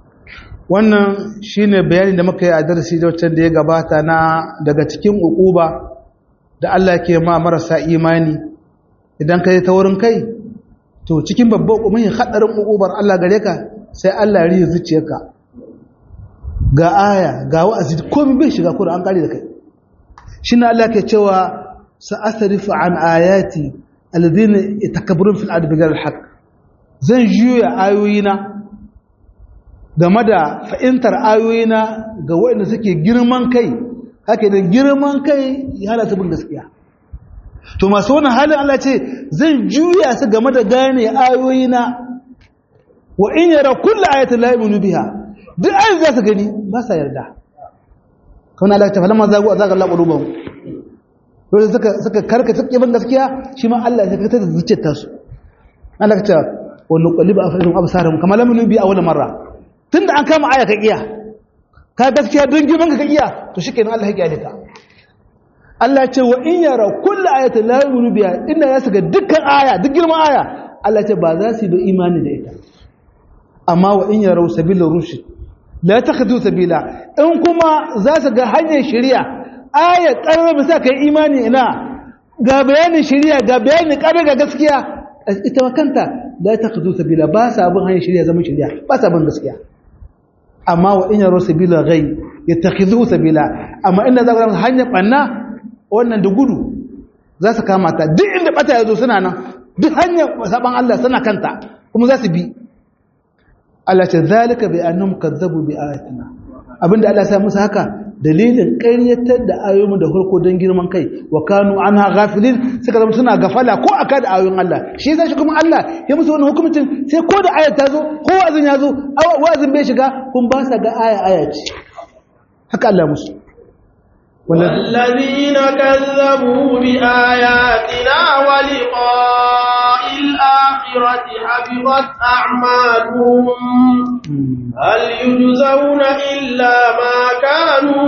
wannan shine bayanin da muka yi a darasi da wacce da ya gabata na daga cikin ukuba da Allah ke ma marasa imani idan kai ta wurin kai to cikin babban ukumin hadarin ukubar Allah gare ka sai Allah ya riya zuciyarka ga aya ga wa'azi komai bai shiga ko an kare da kai shine Allah ke cewa sa'asrifu an ayati alladhina yatakabbarun fil ardi bighayri alhaq zan juya ayoyina game da fa'intar ayoyina ga waɗanda suke girman kai haka da girman kai ya hana su bin gaskiya to masu wannan halin Allah ce zan juya su game da gane ayoyina wa in yara kullu ayatin la yu'minu biha duk ayoyin za su gani ba sa yarda kawai Allah ta falamma zagu azaga Allah qulubahum to suka suka karkata bin gaskiya shi ma Allah ya karkata zuciyar ta su Allah ta wa nuqallibu afidum absarahum kama lam yu'minu bi awwal marra tunda an kama aya ka iya ka gaskiya don girman ka iya to shikenan Allah ya kiyaye ka Allah ce wa in yara kullu ayatin la yu'minu biha inda ya saka dukkan aya duk girman aya Allah ce ba za su yi imani da ita amma wa in yara sabila rushd la takhudhu sabila in kuma za su ga hanyar shari'a aya karar bisa kai imani ina ga bayanin shari'a ga bayanin karar ga gaskiya ita kanta la takhudhu sabila ba sa bin hanyar shari'a zaman shari'a ba sa bin gaskiya amma wa in yara sabila ghayy yattakhidhu sabila amma inda za ga hanyar banna wannan da gudu za su kama ta duk inda bata yazo suna nan duk hanyar saban Allah suna kanta kuma za su bi Allah ce zalika bi annahum kazzabu bi ayatina abinda Allah ya sa musu haka dalilin ƙaryatar da ayoyin da farko don girman kai wa kanu anha ghafilin suka zama suna gafala ko aka da ayoyin Allah shi yasa shi kuma Allah ya musu wannan hukuncin sai ko da ayat ta zo ko wazin ya zo wazin bai shiga kun ba sa ga aya aya ce haka Allah musu والذين كذبوا بآياتنا ولقاء الآخرة حبطت أعمالهم هل يجزون إلا ما كانوا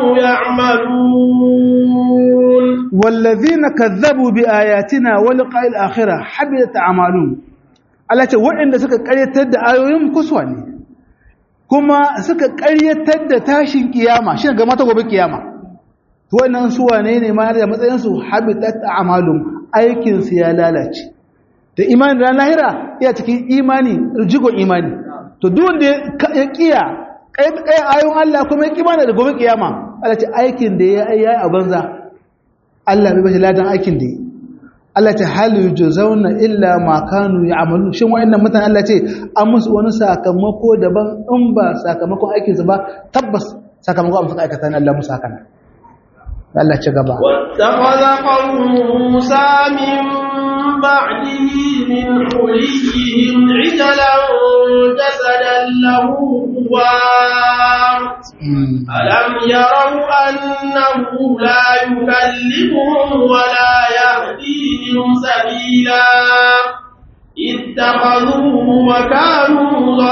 يعملون والذين كذبوا بآياتنا ولقاء الآخرة حبطت أعمالهم Allah ce waɗanda suka ƙaryatar da ayoyin kusuwa ne kuma suka ƙaryatar da tashin kiyama shi ga mata gobe kiyama wannan su wane ne ma da matsayin su habitat a'malum aikin su ya lalace da imani da lahira ya cikin imani jigon imani to duk wanda ya kiya kai kai ayoyin Allah kuma ya kimana da gobe kiyama Allah ce aikin da ya yi a banza Allah bai bashi ladan aikin da Allah ta hal yujzauna illa ma kanu ya'malun shin wayannan mutane Allah ce an musu wani sakamako daban in ba sakamakon aikin su ba tabbas sakamakon abin suka aikata ne Allah musu haka Allah ci gaba wattakhadha qawmu Musa min ba'dihi min hulihim 'ijlan jasadan lahu quwwar alam yaraw annahu la yukallimuhum wa la yahdihim sabila ittakhadhuhu wa kanu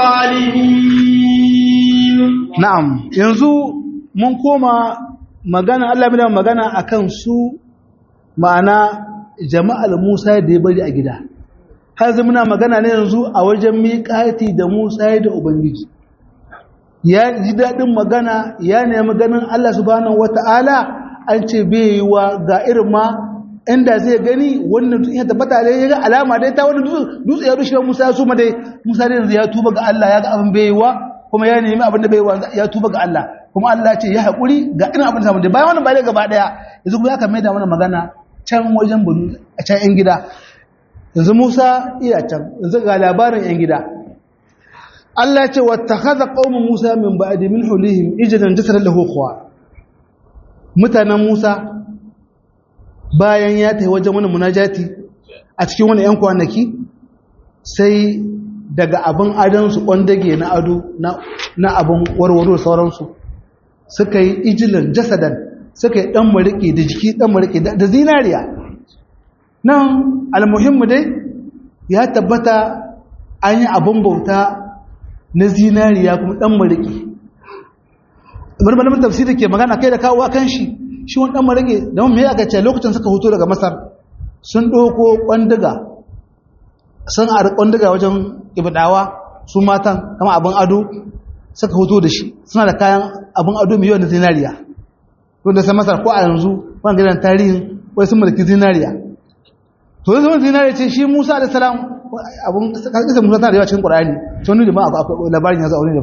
zalimin. Na'am, yanzu mun koma magana Allah bin magana akan su ma'ana jama'al Musa da ya bari a gida. Har zai muna magana ne yanzu a wajen miƙati da Musa da Ubangiji. Ya ji daɗin magana ya nemi ganin Allah subhanahu wata'ala an ce bai yi wa ga irin ma inda zai gani wannan ya tabbata da ya ga alama dai ta wani dutse ya rushe Musa ya suma dai Musa dai yanzu ya tuba ga Allah ya ga abin bai yi wa kuma ya nemi abin da bai yi wa ya tuba ga Allah kuma Allah ce ya haƙuri ga irin abin da samu da bayan wannan ba dai gaba daya yanzu kuma ya kan maida mana magana can wajen bulu a can yan gida yanzu Musa iya can yanzu ga labarin yan gida Allah ce wattakhadha qaumu Musa min ba'di min hulihim ijlan jasadan lahu khuwa mutanen Musa bayan ya tafi wajen wani munajati a cikin wani yan kwanaki sai daga abin adon su kwandage na ado na abin warwaro sauransu suka yi ijlan jasadan suka yi dan mariki da jiki dan mariki da zinariya nan almuhimmu dai ya tabbata an yi abin bauta na zinariya kuma dan mariki barbarin tafsiri ke magana kai da kawo kan shi shi wani dan mariki da mun me aka ce lokacin suka hoto daga Masar sun doko kwandiga sun ar kwandiga wajen ibadawa su matan kama abin ado suka hoto da shi suna da kayan abin ado miliyon na zinariya wanda sai Masar ko a yanzu wannan gidan tarihin wai sun mulki zinariya to yanzu zinariya ce shi Musa alayhi salam abun kasa Musa tana da yawa cikin Qur'ani to ne da ba akwai labarin yanzu aure da ba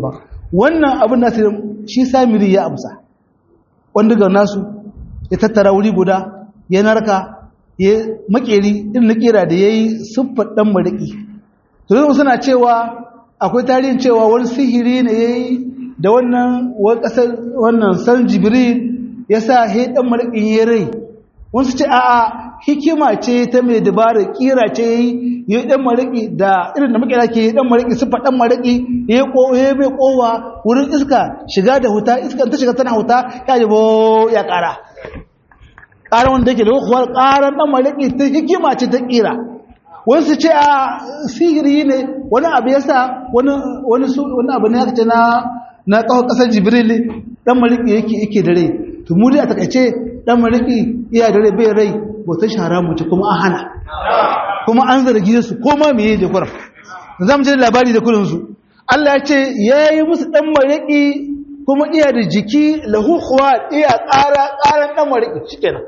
wannan abin nasu shi Samiri ya amsa wanda ga nasu ya tattara wuri guda ya narka ya makeri irin na kira da yayi siffar dan mariki to suna cewa akwai tarihin cewa wani sihiri ne yayi da wannan wani kasar wannan san Jibril yasa he dan marikin ya rai wasu ce a'a hikima ce ta mai dabara kira ce yayi yayi dan mariki da irin da makera ke dan mariki siffar dan mariki yayi ko yayi bai kowa wurin iska shiga da huta iska ta shiga tana huta ya jibo ya kara ƙarar wanda yake da kuwa ƙarar ɗan malaki ta hikima ce ta ƙira wani su ce a sihiri ne wani abu ya sa wani abu ne ya ce na ƙawar ƙasar jibril ɗan malaki yake yake da rai to mu dai a takaice ɗan malaki iya da rai bai rai bautar shara mace kuma an hana kuma an zargi su ko ma me da kuram za mu ji labari da kurinsu Allah ya ce ya yi musu ɗan malaki kuma iya da jiki lahu kuwa iya ƙara ƙaran ɗan mariki shi kenan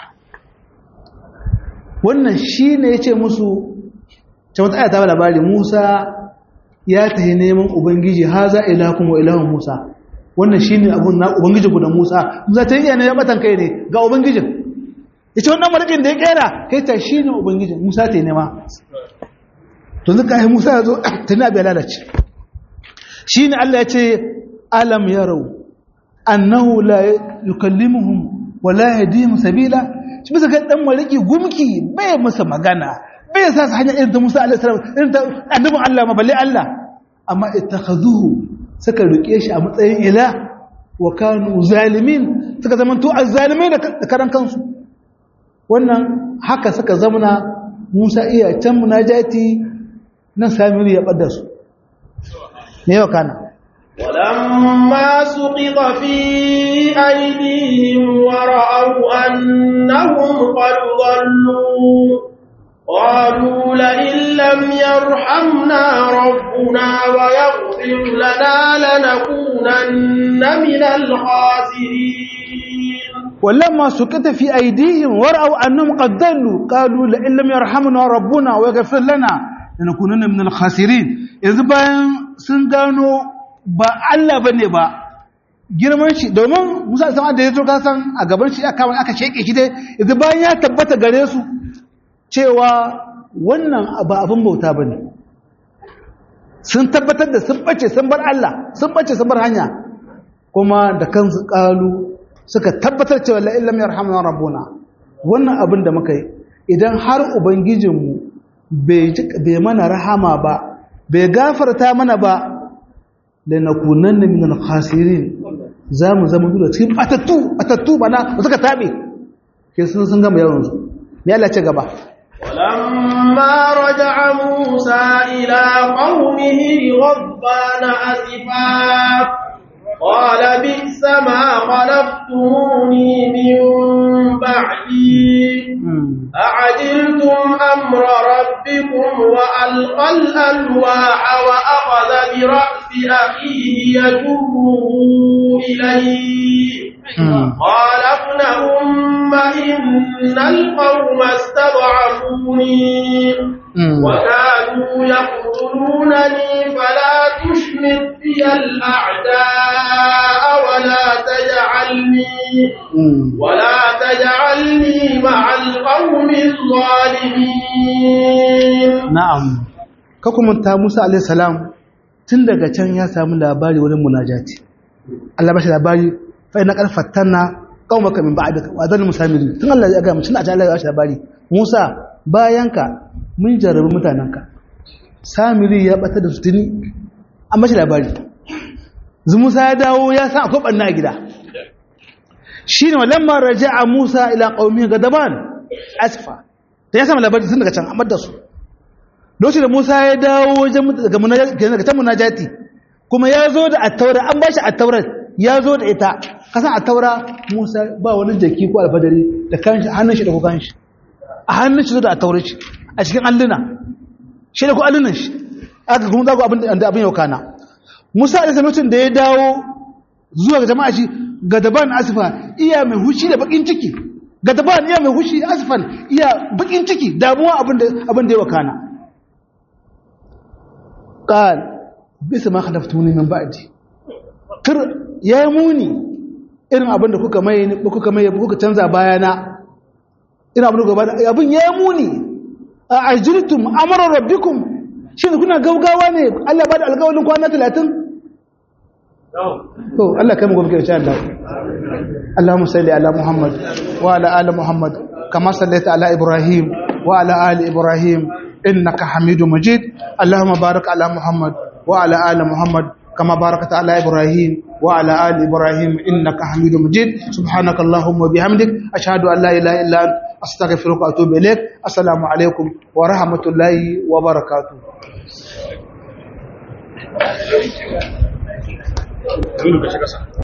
wannan shi ne ya ce musu ta wata ayata labari Musa ya tahi neman Ubangiji ha za ilakun wa ilahun Musa wannan shi ne abin na Ubangiji gudan Musa Musa ta yi iya ne ya batan kai ne ga Ubangijin ya ce wannan marikin da ya ƙera kai ta shi ne Ubangijin Musa ta yi nema to zuka yi Musa ya zo ta ni abu ya lalace shi ne Allah ya ce alam yarau annahu la yukallimuhum wa la yahdihim sabila shi bisa ga dan mariki gumki bai masa magana bai sa hanya irin ta Musa alaihi salam irin ta annabin Allah ma balle Allah amma ittakhazuhu suka rike shi a matsayin ila wa kanu zalimin suka zamanto azzalimai da karan kansu wannan haka suka zamana Musa iya can munajati nan Samiri ya bada su ne yau kana ولما سقط في أيديهم ورأوا أنهم قد ضلوا قالوا لئن لم يرحمنا ربنا ويغفر لنا لنكونن من الخاسرين ولما سقط في أيديهم ورأوا أنهم قد ضلوا قالوا لئن لم يرحمنا ربنا ويغفر لنا لنكونن من الخاسرين إذ بان سنغانو ba Allah bane ba girman shi domin Musa sama da ya zo kasan a gaban shi aka aka sheke shi dai idan bayan ya tabbata gare su cewa wannan ba abin bauta bane sun tabbatar da sun bace sun bar Allah sun bace sun bar hanya kuma da kansu kalu suka tabbatar cewa la illam yarhamna rabbuna wannan abin da muka yi idan har ubangijinmu bai bai mana rahama ba bai gafarta mana ba lanakunanna minal khasirin zamu zama dole cikin atattu atattu bana suka tabe ke sun sun gama yawan su me Allah ce gaba walamma raja'a Musa ila qaumihi rabbana asifa qala bi'sa ma khalaftumuni min ba'di a'adiltum amra rabbikum wa alqal alwaha wa akhadha bi ra'si akhihi yajurruhu ilayhi قال ابن أم إن القوم استضعفوني وكانوا يقتلونني فلا تشمت بي الأعداء ولا تجعلني ولا تجعلني مع القوم الظالمين. نعم ككم أنت موسى عليه السلام تندق كان يا سامي لاباري ولم مناجاتي الله باش لاباري فإن قد فتنا قومك من بعدك وأذل مسامرين tun Allah ya ga mutum a ta Allah ya shi labari Musa bayanka mun jarabi mutananka Samiri ya bata da sutuni an bashi labari zu Musa ya dawo ya san akwai banna a gida shine walamma raja'a Musa ila qaumi gadaban asfa da ya samu labari tun daga can amma da su lokacin da Musa ya dawo wajen daga munajati munajati kuma ya zo da at-taura an bashi at-taurat ya zo da ita kasan a taura Musa ba wani jaki ko alfadari da kanshi hannun shi da ko kanshi a hannun shi zo da a taura shi a cikin alluna shi da ko allunan shi aka kuma zago abin da abin yau kana Musa da lokacin da ya dawo zuwa ga jama'a shi gadaban asfa iya mai hushi da bakin ciki gadaban iya mai hushi asfan iya bakin ciki damuwa abin da abin da yau kana qal bisa ma khalaftuni min ba'di tur ya muni irin abin da kuka mai kuka mai kuka canza bayana irin abin da gaba abin ya muni a ajiltum amra rabbikum shin kuna gaugawa ne Allah ba da alƙawarin kwana talatin to Allah kai mu gobe insha Allah Allahumma salli ala Muhammad wa ala ali Muhammad kama sallaita ala Ibrahim wa ala ali Ibrahim innaka Hamidum Majid Allahumma barik ala Muhammad wa ala ali Muhammad kama barakta ala Ibrahim wa ala ali Ibrahim innaka Hamidum Majid subhanaka Allahumma bihamdik ashhadu an la ilaha illa anta astaghfiruka wa atubu ilaik assalamu alaikum wa rahmatullahi wa barakatuh Dulu ka shiga sa.